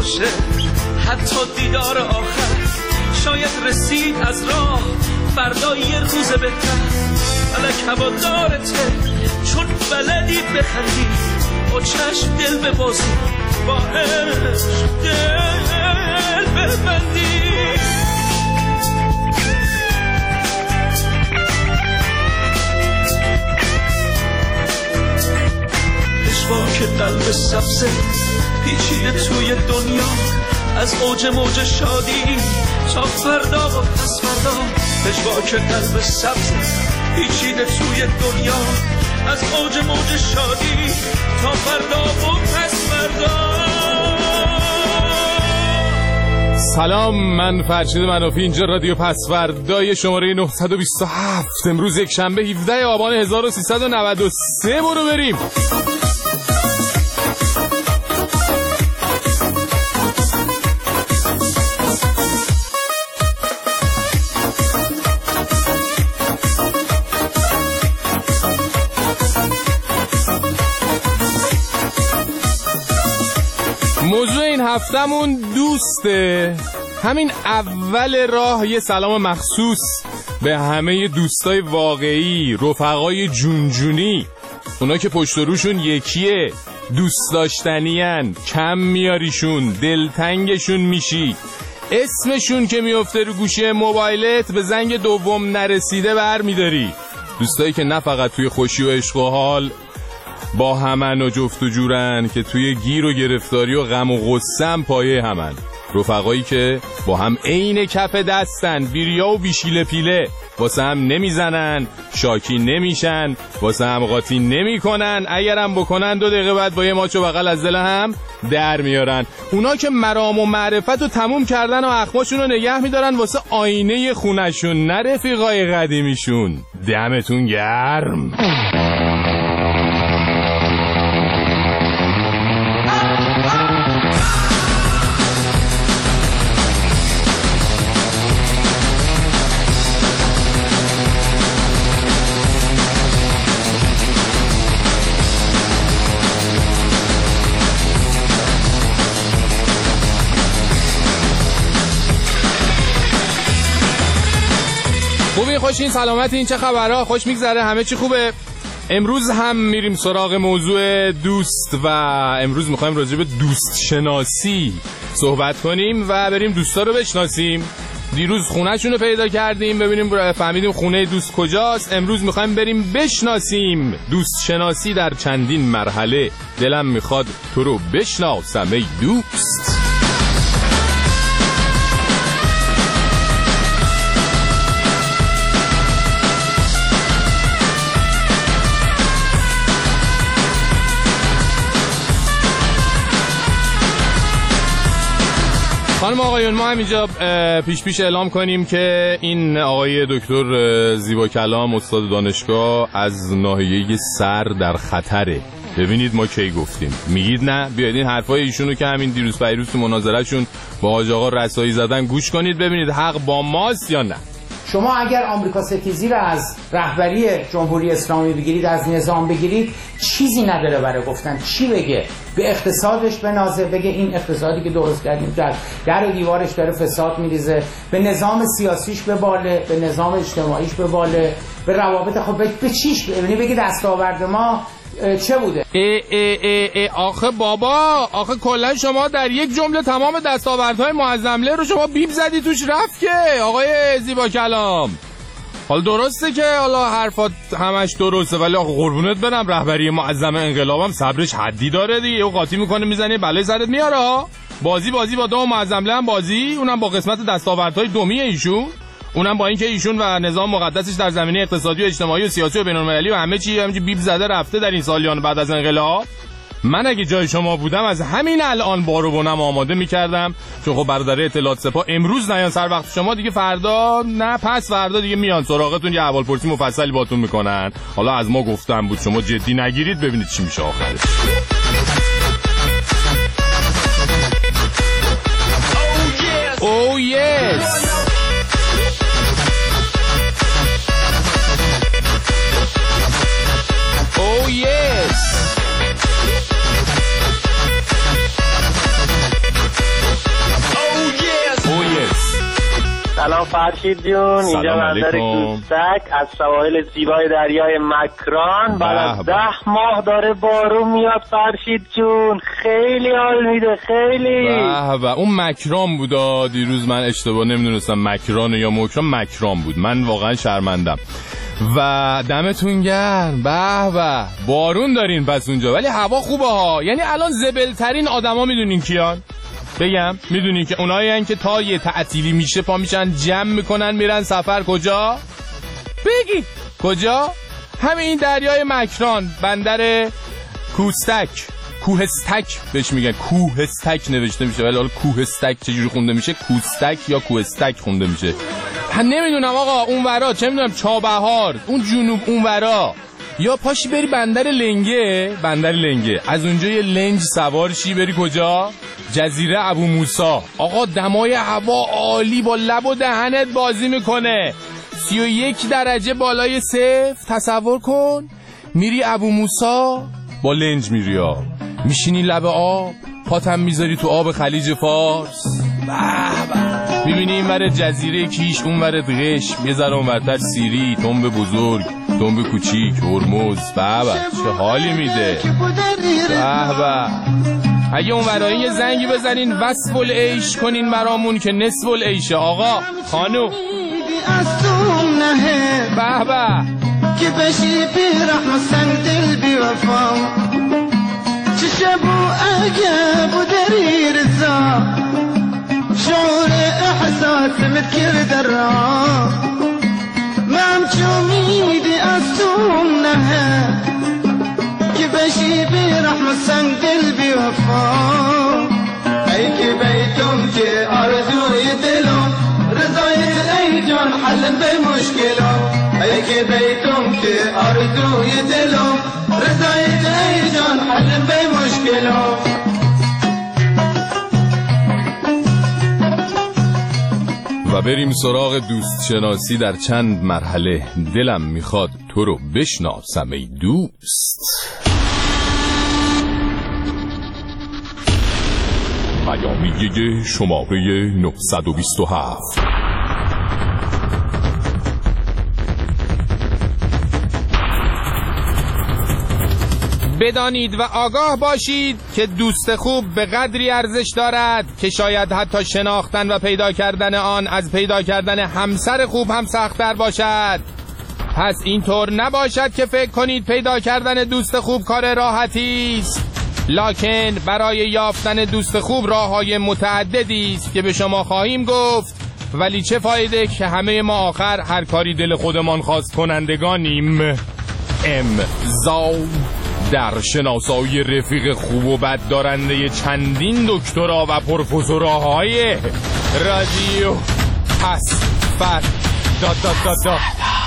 باشه حتی دیدار آخر، شاید رسید از راه فردا یه روز بهتر. فلک هوادارته چون بلدی بخندی، با چشم دل ببازی، با عشق دل ببندی. پشواک قلب سبزه پیچیده توی دنیا، از اوج موج شادی تا فردا و پس فردا. پشواک قلب سبزه پیچیده توی دنیا، از اوج موج شادی تا فردا و پس فردا. سلام، من فرشید منافی، اینجا رادیو پسوردای شماره 927. امروز یک شنبه 17 آبان 1393. برو بریم. موضوع این هفتمون دوسته. همین اول راه یه سلام مخصوص به همه دوستای واقعی، رفقای جونجونی، اونا که پشت روشون یکیه، دوست داشتنین، کم میاریشون، دلتنگشون میشی، اسمشون که میفته رو گوشی موبایلت به زنگ دوم نرسیده بر میداری. دوستایی که نه فقط توی خوشی و عشق و حال با همن و جفت و جورن، که توی گیر و گرفتاری و غم و غصه هم پایه همن. رفقایی که با هم عین کف دستن، بیریا و بیشیله پیله، واسه هم نمیزنن، شاکی نمیشن، واسه هم قاطی نمی کنن، اگرم بکنن 2 دقیقه بعد با یه ماچ و بغل از دل هم در میارن. اونا که مرام و معرفت رو تموم کردن و اخماشون رو نگه میدارن واسه آینه خونشون، نه رفیقای قدیمیشون. دمتون گرم. خوبی، خوشین، سلامت، این چه خبرها؟ خوش میگذره؟ همه چی خوبه؟ امروز هم میریم سراغ موضوع دوست و امروز میخوایم راجع به دوست شناسی صحبت کنیم و بریم دوستا رو بشناسیم. دیروز خونه‌شون رو پیدا کردیم، ببینیم فهمیدیم خونه دوست کجاست. امروز میخوایم بریم بشناسیم. دوست شناسی در چندین مرحله. دلم میخواد تو رو بشناسم ای دوست. خانم آقایون، ما هم اینجا پیش اعلام کنیم که این آقای دکتر زیبا کلام، استاد دانشگاه، از ناحیه سر در خطره. ببینید ما کی گفتیم، میگید نه؟ بیاید این حرفای ایشونو که همین دیروز پیروز تو مناظرهشون با حاج آقا رسایی زدن گوش کنید، ببینید حق با ماست یا نه. شما اگر آمریکا ستیزی رو از رهبری جمهوری اسلامی بگیرید، از نظام بگیرید، چیزی نداره برای گفتن. چی بگه؟ به اقتصادش بنازه، بگه این اقتصادی که درست کردیم در و دیوارش داره فساد میریزه، به نظام سیاسیش بباله، به نظام اجتماعیش بباله، به روابط. خب به چیش بگه دستاورد ما چه بوده؟ آخه بابا، آخه کلا شما در یک جمله تمام دستاوردهای معظمله رو شما بیب زدی توش رفت که آقای زیبا کلام. حالا درسته که حالا حرفات همش درسته، ولی آخه قربونت برم رهبری معظم انقلابم صبرش حدی داره دیگه. او قاطی میکنه میزنه بلای سرت میاره. بازی با دام معظمله هم بازی، اونم با قسمت دستاوردهای دومی ایشون، اونم با اینکه ایشون و نظام مقدسش در زمینه اقتصادی و اجتماعی و سیاسی و بین‌المللی و همه چی همینجوری بیب زده رفته در این سالیان بعد از انقلاب. من اگه جای شما بودم از همین الان بارو بونم آماده می‌کردم، چون خب برادر اطلاعات سپاه امروز نیان سر وقت شما دیگه، فردا نه پس فردا دیگه میان سراغتون، یه احوالپرسی مفصلی باتون میکنن. حالا از ما گفتم بود، شما جدی نگیرید، ببینید چی میشه آخرش. Oh yes. Oh yes. سلام فرشید جون، اینجا بندر کوستک از سواحل زیبای دریای مکران. بعد از 10 ماه داره بارون میاد فرشید جون، خیلی حال میده خیلی. اون مکران بودا، دیروز من اشتباه نمیدونستم مکران یا مکران بود، من واقعا شرمندم. و دمتون گرم. به بارون دارین پس اونجا، ولی هوا خوبه ها. یعنی الان زبلترین آدما میدونین کیان؟ بگم میدونین که اونایی که تا یه تعطیلی میشه پا میشن جمع میکنن میرن سفر کجا؟ بگی کجا؟ همین دریای مکران، بندر کوهستک بهش میگن، کوهستک نوشته میشه ولی حالا کوهستک چجوری خونده میشه، کوستک یا کوهستک خونده میشه. نمیدونم آقا اون ورا چه میدونم، چابهار اون جنوب اون ورا، یا پاشی بری بندر لنگه از اونجا یه لنج سوار شی بری کجا؟ جزیره ابو موسی. آقا دمای هوا عالی، با لب و دهنت بازی میکنه، 31 درجه بالای صفر. تصور کن میری ابو موسی با لنج میری میشینی لب آب، پاتم میذاری تو آب خلیج فارس، میبینی این ور جزیره کیش، اون ور قشم، یه ذره اونورتر سیری، تنب بزرگ، تنب کوچیک، هرمز. چه حالی میده. اگه اون ورایی یه زنگی بزنین وصف العیش کنین برامون که نصف العیشه. آقا خانو که بشی بی رحم سنگ دل بی وفا، چشبو عجب و دری رزا، شعور احساس متكر درا، ما مشوميدي أصوم نها، كبشي برحمة سنقل بوفا، أي كبيتم كي أرجو يدلون، رضاية أي جان حل بمشكلة، أي كبيتم كي أرجو يدلون، رضاية أي جان حل بمشكلة. و بریم سراغ دوست شناسی در چند مرحله. دلم میخواد تو رو بشناسم ای دوست. پیامیه شماره 927. بدانید و آگاه باشید که دوست خوب به قدری ارزش دارد که شاید حتی شناختن و پیدا کردن آن از پیدا کردن همسر خوب هم سخت‌تر باشد. پس اینطور نباشد که فکر کنید پیدا کردن دوست خوب کار راحتی است. لکن برای یافتن دوست خوب راه‌های متعددی است که به شما خواهیم گفت، ولی چه فایده که همه ما آخر هر کاری دل خودمان خواست کنندگانیم. امضا در شناسایی رفیق خوب و بد دارنده چندین دکترا و پروفسورهای رادیو پس فر دا.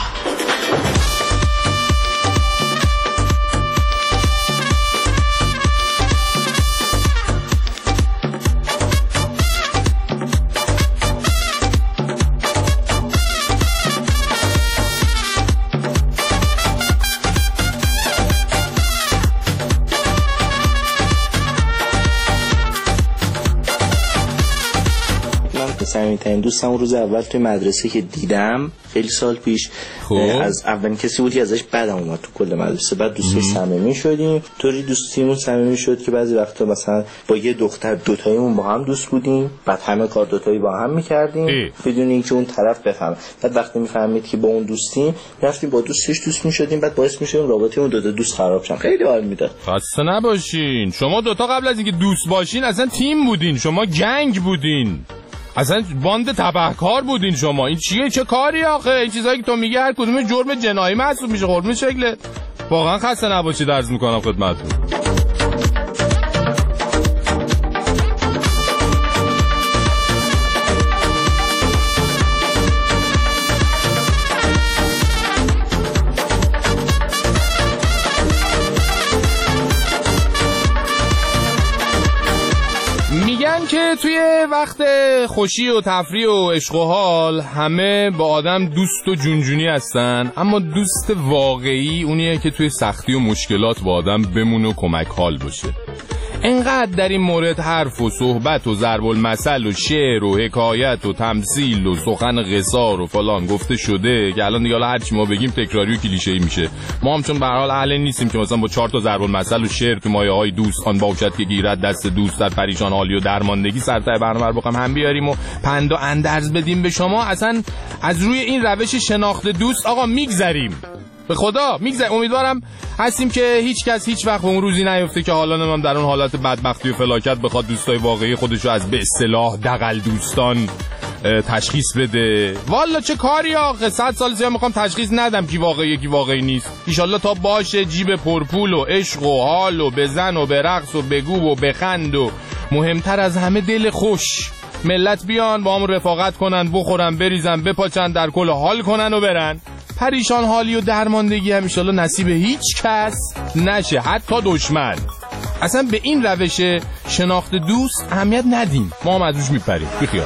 صمیمی‌ترین دوستم روز اول توی مدرسه که دیدم خیلی سال پیش، از اولین کسی بود که ازش بدم اومد تو کل مدرسه. بعد دوستی صمیمی شدیم، طوری دوستیمون صمیمی شد که بعضی وقتا مثلا با یه دختر دوتاییمون با هم دوست بودیم، بعد همه کار دوتایی با هم می‌کردیم بدون اینکه اون طرف بفهمه. بعد وقتی می‌فهمید که با اون دوستیم رفتیم با دوستش دوست می‌شدیم، بعد باعث می‌شدیم رابطمون دو تا دوست خراب شه. خیلی حال میداد. خسته نباشین. شما دوتا قبل از اینکه دوست باشین اصلا تیم بودین، شما گنگ بودین، اصلا باند تبهکار بودین شما. این چیه؟ چه کاری آخه؟ این چیزایی که تو میگی هر کدوم جرم جنایی محسوب میشه. قربون شکلت. واقعا خسته نباشید عرض میکنم خدمتتون. که توی وقت خوشی و تفریح و عشق و حال همه با آدم دوست و جونجونی هستن، اما دوست واقعی اونیه که توی سختی و مشکلات با آدم بمونه و کمک حال باشه. انقدر در این مورد حرف و صحبت و ضرب المثل و شعر و حکایت و تمثیل و سخن قصار و فلان گفته شده که الان دیگه هر چی ما بگیم تکراری و کلیشه‌ای میشه. ما هم چون به هر حال اهل نیستیم که مثلا با 4 تا ضرب المثل و شعر تو مایه‌های دوست آن باشد که گیرد دست دوست در پریشان حالی و درماندگی سرتای برنامه رو بخوام هم بیاریم و پند و اندرز بدیم به شما. اصلا از روی این روش شناخت دوست آقا میگذریم، به خدا میگذریم. امیدوارم هستیم که هیچ کس هیچ وقت به اون روزی نیفته که حالا نمام در اون حالت بدبختی و فلاکت بخواد دوستای واقعی خودشو از به اصطلاح دغل دوستان تشخیص بده. والا چه کاری آخه، 100 سال زیاد میخوام تشخیص ندم کی واقعیه کی واقعی نیست. ان شاءالله تا باشه جیب پرپول و عشق و حال و بزن و برقص و بگو و بخند و مهمتر از همه دل خوش. ملت بیان با هم رفاقت کنن، بخورن بریزن بپاچن، در کل حال کنن و برن. پریشان حالی و درماندگی هم ان شاءالله نصیب هیچ کس نشه، حتی دشمن. اصلا به این روش شناخت دوست اهمیت ندیم، ما هم از روش میپریم. بخیال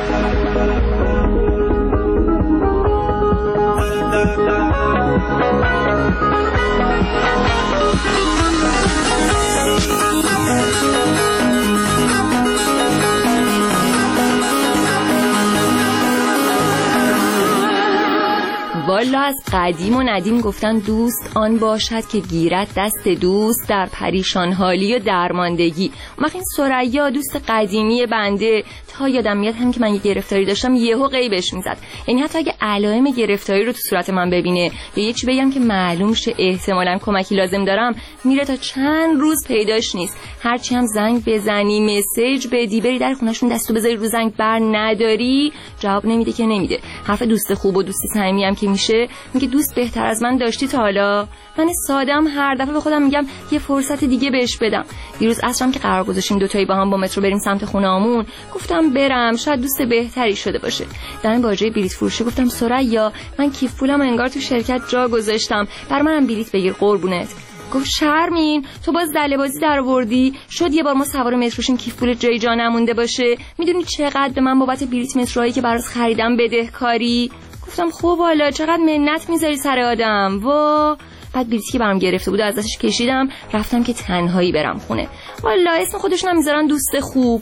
والا از قدیم و ندیم گفتن دوست آن باشد که گیرد دست دوست در پریشان حالی و درماندگی. من این ثریا دوست قدیمی بنده تا یادم میاد هم که من یه گرفتاری داشتم یهو غیبش میزد. یعنی حتی اگه علائم گرفتاری رو تو صورت من ببینه یا یه چی بگم که معلوم شه احتمالاً کمکی لازم دارم، میره تا چند روز پیداش نیست. هرچی هم زنگ بزنی مسیج بدی بری در خونه‌شون دستو بذاری رو زنگ بر نداری، جواب نمیده که نمیده. حرف دوست خوب و دوست صمیمی هم که میشه میگه دوست بهتر از من داشتی تا حالا؟ من سادم هر دفعه به خودم میگم یه فرصت دیگه بهش بدم. دیروز عصرم که قرار گذاشتیم دوتایی با هم با مترو بریم سمت خونه‌مون، گفتم برم شاید دوست بهتری شده باشه. در باجه بلیط فروشی گفتم ثریا من کیف پولم انگار تو شرکت جا گذاشتم، بر منم بلیط بگیر قربونت. گفت شرمین تو باز دله‌بازی درآوردی، شد یه بار ما سوار مترو شیم کیف پول جای جا نمونده باشه. میدونی چقدر به من بابت بلیط مترویی که براس خریدم بدهکاری؟ گفتم خب والا چقدر منت میذاری سر آدم. وا بعد بلیطی که برام گرفته بود ازش کشیدم رفتم که تنهایی برم خونه. والا اسم خودشون هم میذارن دوست خوب.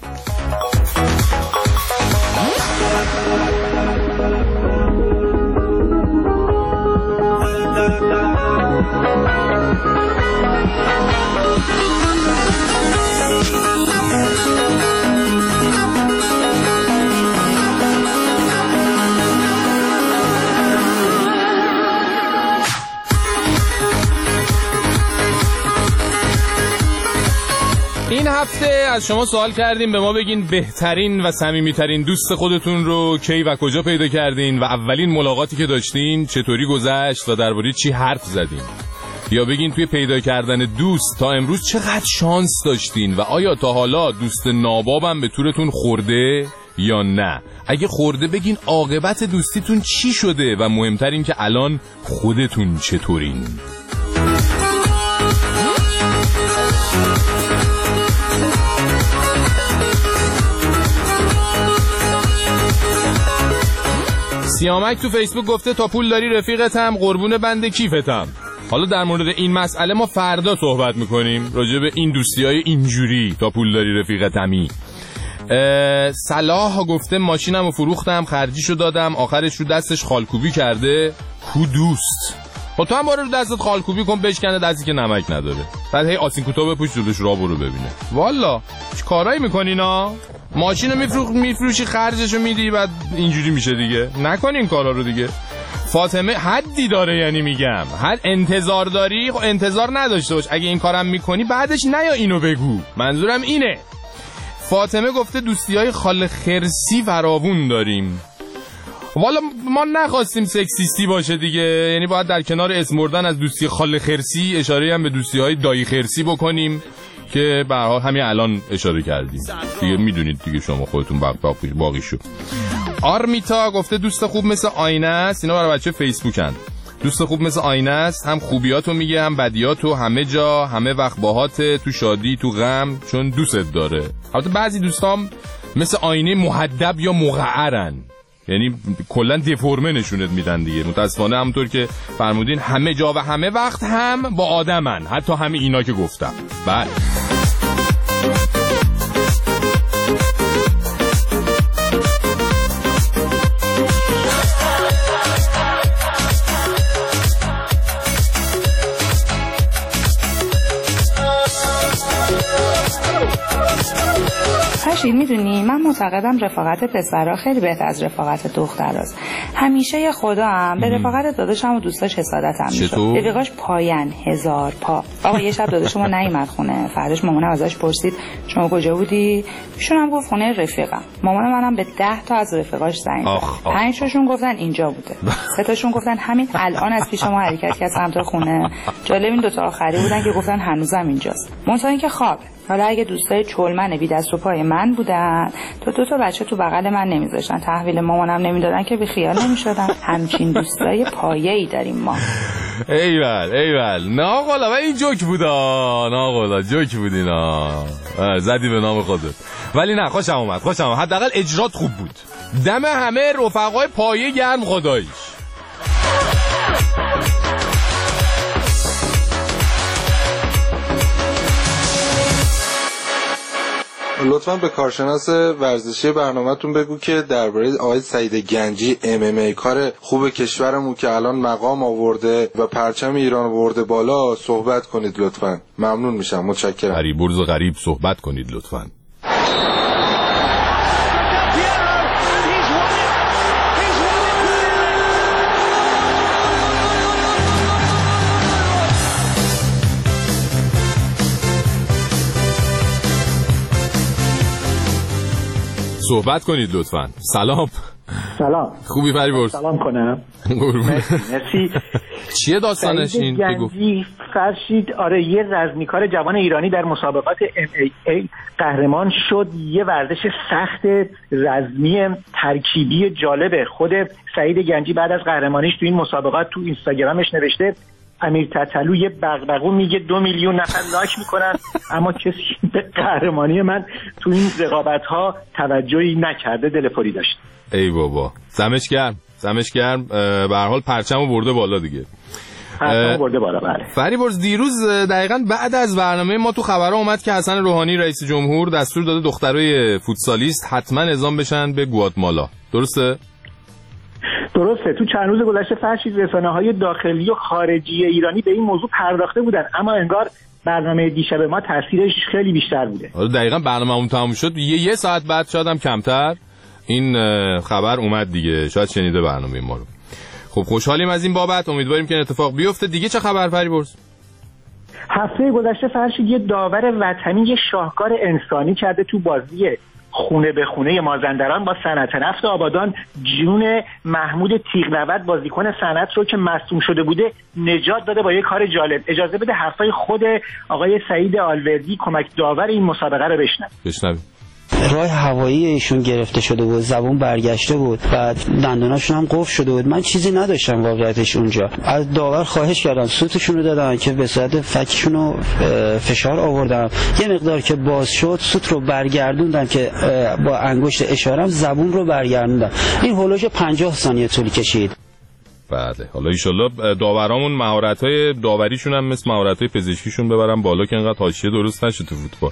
این هفته از شما سوال کردیم به ما بگین بهترین و صمیمیترین دوست خودتون رو کی و کجا پیدا کردین و اولین ملاقاتی که داشتین چطوری گذشت و درباره چی حرف زدین. یا بگین توی پیدا کردن دوست تا امروز چقدر شانس داشتین و آیا تا حالا دوست نابابم به تورتون خورده یا نه. اگه خورده بگین عاقبت دوستیتون چی شده و مهمتر این که الان خودتون چطورین. سیامک تو فیسبوک گفته تا پول داری رفیقتم قربون بند کیفتم. حالا در مورد این مسئله ما فردا صحبت میکنیم راجع به این دوستی‌های اینجوری تا پول داری رفیقتمی. صلاح گفته ماشینمو فروختم خرجیشو دادم آخرش رو دستش خالکوبی کرده. کو دوست؟ خب تو هم باره رو دستت خالکوبی کن بشکنه دستی که نمک نداره، بعد هی آسین کوتاه بپوش جلوش را برو ببینه. والا چه کارایی میکنینا؟ ماشینو میفروشی خرجشو میدی بعد اینجوری میشه دیگه. نکن این کارا رو دیگه. فاطمه حدی داره، یعنی میگم حد انتظار داری خب انتظار نداشته باش. اگه این کارم میکنی بعدش نیا اینو بگو، منظورم اینه. فاطمه گفته دوستیای خال خرسی فراوون داریم. والا ما نخواستیم سکسیستی باشه دیگه، یعنی باید در کنار اسم بردن از دوستی خال خرسی اشاره هم به دوستی‌های دایی خرسی بکنیم که به هر حال همین الان اشاره کردیم دیگه، میدونید دیگه شما خودتون باقی شو. آرمیتا گفته دوست خوب مثل آینه است. اینا برای بچه فیسبوکن. دوست خوب مثل آینه است، هم خوبیاتو میگه هم بدیاتو، همه جا همه وقت باهاته، تو شادی تو غم، چون دوست داره. البته بعضی دوستام مثل آینه محدب یا مقعرن، یعنی کلا دیفورمه نشونت میدن دیگه. متاسفانه همونطور که فرمودین همه جا و همه وقت هم با آدمن، حتی همه اینا که گفتم. بله میدونی من معتقدم رفاقت پسرها خیلی بهتر از رفاقت دختراست. همیشه خدا هم به رفاقت داداشم و دوستاش حسادتم میشد. رفیقاش پاین 1000 پا. آقا یه شب داداشم نیومد خونه. فرداش مامانم ازش پرسید شما کجا بودی؟ ایشون هم گفت خونه رفیقم. مامان منم به 10 تا از رفیقاش زنگ زد. 5 تاشون گفتن اینجا بوده. 3 تاشون گفتن همین الان از پیش ما حرکت کرد سمت خونه. جالب این 2 تا آخری بودن که گفتن هنوزم اینجاست. منتها اینکه خواب. حالا اگه دوستای چلمن بی دست و پای من بودن تو 2 تا بچه تو بغل من نمیذاشتن تحویل مامانم نمیدادن که بی خیال نمیشدن. همچین دوستای پایه‌ای داریم ما. ایول ناقلا و این جوک بودا ناقلا جوک بودینا زدی به نام خودت. ولی نه خوشم اومد حداقل اجرات خوب بود. دم همه رفقای پایه گرم خداییش. لطفاً به کارشناس ورزشی برنامه‌تون بگو که درباره آقای سعید گنجی MMA کار خوب کشورمون که الان مقام آورده و پرچم ایران آورده بالا صحبت کنید لطفاً. ممنون میشم. متشکرم. فریبرز غریب صحبت کنید لطفاً. صحبت کنید لطفاً. سلام. خوبی فریبرز؟ سلام کنم. مرسی. چیه داستانش این که گفت؟ فرشید آره یه رزمیکار جوان ایرانی در مسابقات MMA قهرمان شد. یه ورزش سخت رزمی ترکیبی جالبه. خود سعید گنجی بعد از قهرمانیش تو این مسابقات تو اینستاگرامش نوشته امیر تتلو یه بغبغو میگه 2 میلیون نفر لایک میکنن اما کسی به قهرمانی من تو این رقابت‌ها توجهی نکرده. دلخوری داشت. ای بابا زمش گرم به هر حال پرچمو برده بالا دیگه. برده بالا. بله فریبرز دیروز دقیقاً بعد از برنامه ما تو خبرها اومد که حسن روحانی رئیس جمهور دستور داده دخترای فوتسالیست حتما اعزام بشن به گواتمالا. درسته؟ تو چند روز گذشته فرشید رسانه‌های داخلی و خارجی ایرانی به این موضوع پرداخته بودن اما انگار برنامه دیشب ما تاثیرش خیلی بیشتر بوده. دقیقاً برنامه‌مون تموم شد یه ساعت بعد شاید هم کمتر این خبر اومد دیگه. شاید شنیده برنامه ما رو. خب خوشحالیم از این بابت. امیدواریم که این اتفاق بیفته. دیگه چه خبر فریبرز؟ هفته گذشته فرشید یه داور وطنی یه شاهکار انسانی کرده تو بازی خونه به خونه مازندران با صنعت نفت آبادان. جون محمود تیغ‌نورد بازیکن صنعت رو که مصدوم شده بوده نجات داده با یه کار جالب. اجازه بده حرفای خود آقای سعید آلوردی کمک داور این مسابقه رو بشنویم. راه هوایی ایشون گرفته شده بود، زبون برگشته بود و دندوناشون هم قفل شده بود. من چیزی نداشتم واقعیتش اونجا. از داور خواهش کردم سوتشون رو دادن که به صورت فکشون رو فشار آوردم. یه مقدار که باز شد سوت رو برگردوندم که با انگشت اشارم زبون رو برگردوندم. این هولوش 50 ثانیه طول کشید. بله حالا ایشالله داورامون مهارت‌های داوریشون هم مثل مهارت‌های پزشکیشون ببرن بالا که انقدر حاشیه درست نشه تو فوتبال.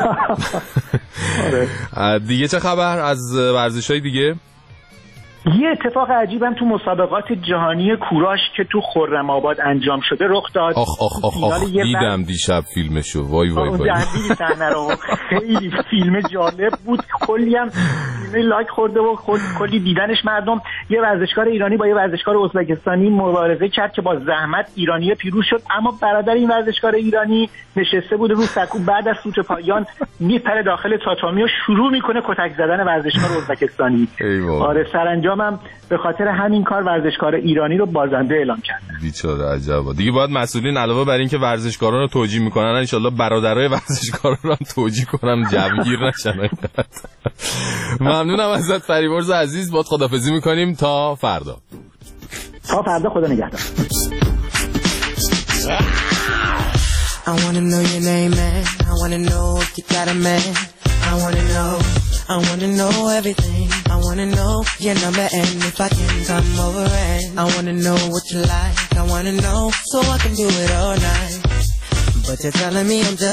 دیگه چه خبر از ورزش‌های دیگه؟ یه اتفاق عجیبم تو مسابقات جهانی کوراش که تو خرم‌آباد انجام شده رخ داد. دیدم دیشب فیلمشو. وای صحنه رو خیلی فیلم جالب بود. کلی هم فیلم لایک خورده و کلی دیدنش مردم. یه ورزشکار ایرانی با یه ورزشکار ازبکستانی مبارزه کرد که با زحمت ایرانی پیروز شد اما برادر این ورزشکار ایرانی نشسته بود رو سکو. بعد از سوت پایان میپره داخل تاتامی و شروع میکنه کتک زدن ورزشکار ازبکستانی. آره سرانجام هم به خاطر همین کار ورزشکار ایرانی رو بازنده اعلام کردن. بیچاره عجبا. دیگه باید مسئولین علاوه بر این که ورزشکاران رو توجیه میکنن ان شاءالله برادرای ورزشکاران رو هم توجیه کنن جوگیر نشن. ممنونم ازت فریبرز عزیز. باید خدافظی میکنیم تا فردا. خدا نگهدار. I wanna know your name, man. I wanna know if you got a man. I wanna know everything. I wanna know your number and if I can come over and I wanna know what you like. I wanna know so I can do it all night. But you're telling me I'm just